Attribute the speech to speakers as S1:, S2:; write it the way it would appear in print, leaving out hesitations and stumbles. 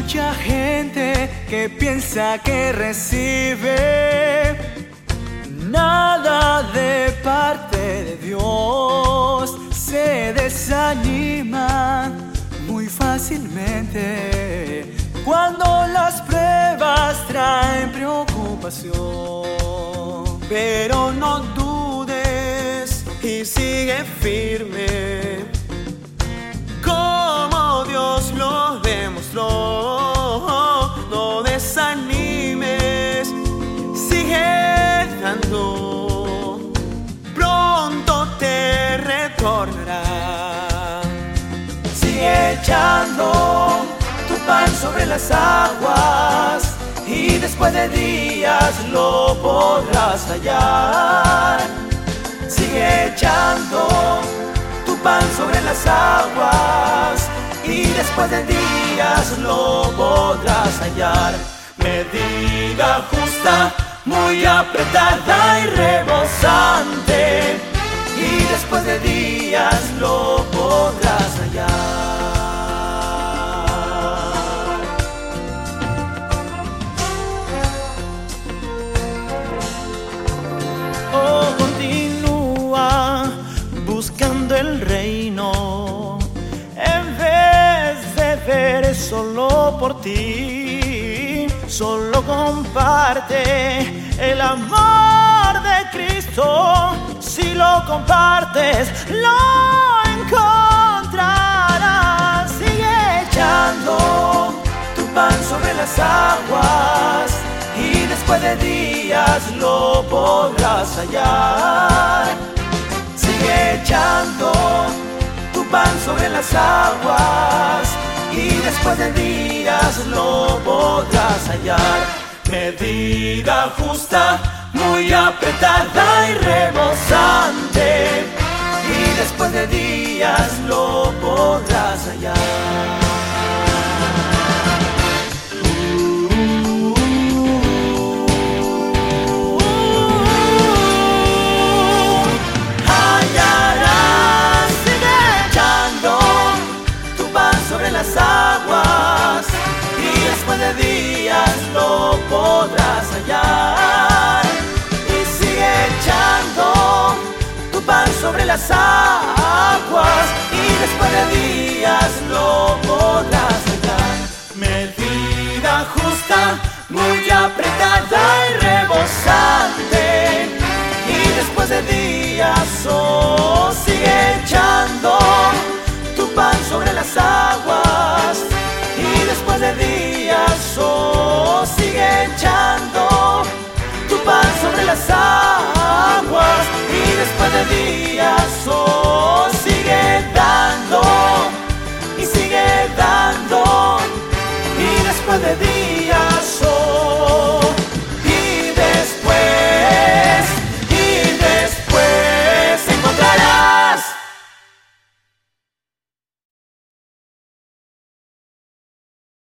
S1: mucha gente que piensa que recibe nada de parte de Dios. Se desaniman muy fácilmente cuando las pruebas traen preocupación.
S2: Pero no dudes y sigue firme, como Dios lo demostró. No desanimes, sigue dando, pronto te retornará.
S1: Sigue echando tu pan sobre las aguas y después de días lo podrás hallar. Sigue echando tu pan sobre las aguas y después de días lo podrás hallar. Medida justa, muy apretada y rebosante, y después de días lo podrás hallar.
S2: Oh, continúa buscando el reino, en vez de ver solo por ti. Solo comparte el amor de Cristo. Si lo compartes, lo encontrarás. Sigue
S1: Echando tu pan sobre las aguas y después de días lo podrás hallar. Sigue echando tu pan sobre las aguas y después de días lo podrás hallar. Medida justa, muy apretada y rebosante, y después de días lo podrás hallar. Hallarás, sigue echando tu pan sobre las aguas y después de días lo podrás hallar. Y sigue echando tu pan sobre las aguas y después de días lo podrás hallar. Medida justa, muy apretada y